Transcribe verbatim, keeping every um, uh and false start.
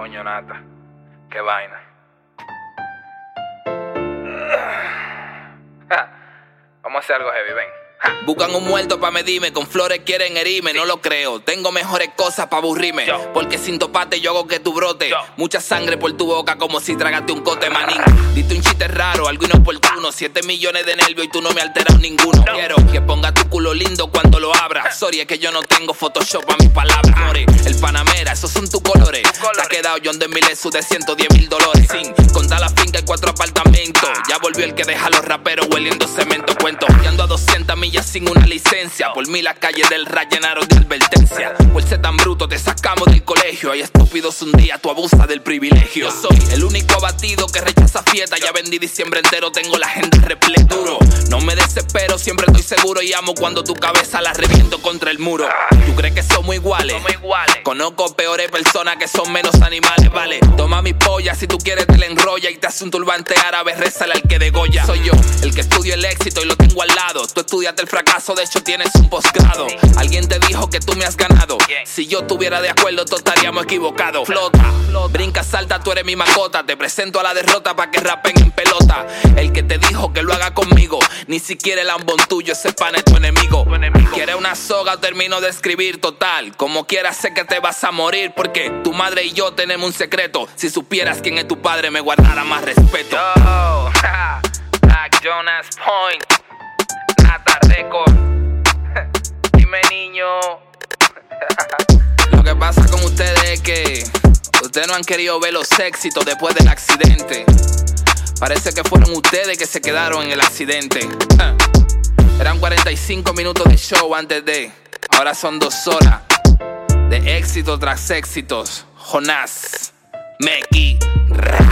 Coño, Nata. Qué vaina. Vamos a hacer algo heavy, ven. Buscan un muerto pa' medirme, con flores quieren herirme, no lo creo. Tengo mejores cosas pa' aburrirme, Yo. porque sin toparte yo hago que tú brote. Yo. Mucha sangre por tu boca como si tragaste un cote manín. Diste un chiste raro, algo inoportuno. Siete millones de nervios y tú no me alteras ninguno. No. Quiero que ponga tu culo lindo cuando lo abras. Sorry, es que yo no tengo Photoshop a mis palabras. More, el Panamera, esos son tus colores. colores. Te ha quedado John de Milesu de ciento diez mil dólares. Sin contar la finca y cuatro apartamentos. Ya volvió el que deja a los raperos hueliendo cemento. Cuento, y ando a doscientas millas sin una licencia. Por mí las calles del Ray llenaron de advertencia. Por ser tan bruto te sacamos del colegio. Hay estúpidos un día, tú abusas del privilegio. Yo soy el único abatido que rechaza fiesta. Ya vendí diciembre entero, tengo la agenda repleta. Duro, no me desespero, siempre estoy seguro. Y amo cuando tu cabeza la reviento contra el muro. ¿Tú crees que somos iguales? Somos iguales. Conozco peores personas que son menos animales, vale. Toma mi polla, si tú quieres te la enrolla y te hace un turbante árabe, rézale al que degolla. Soy yo, el que estudio el éxito y lo tengo al lado. Tú estudiaste el fracaso, de hecho tienes un posgrado. Alguien te dijo que tú me has ganado. Si yo estuviera de acuerdo, todos estaríamos equivocados. Flota, brinca, salta, tú eres mi mascota. Te presento a la derrota pa' que rapen en pelota. El que te dijo que lo haga conmigo, ni siquiera el ambón tuyo, ese pan es tu enemigo. Quiere una soga, termino de escribir total. Como quieras sé que te vas a morir, porque tu madre y yo tenemos un secreto. Si supieras quién es tu padre, me guardara más respeto. Yo, Black Jonas Point, Nata Record. Dime, niño. Lo que pasa con ustedes es que ustedes no han querido ver los éxitos después del accidente. Parece que fueron ustedes que se quedaron en el accidente. Eran cuarenta y cinco minutos de show antes de. Ahora son dos horas de éxito tras éxitos. Jonás, Meki, Ra.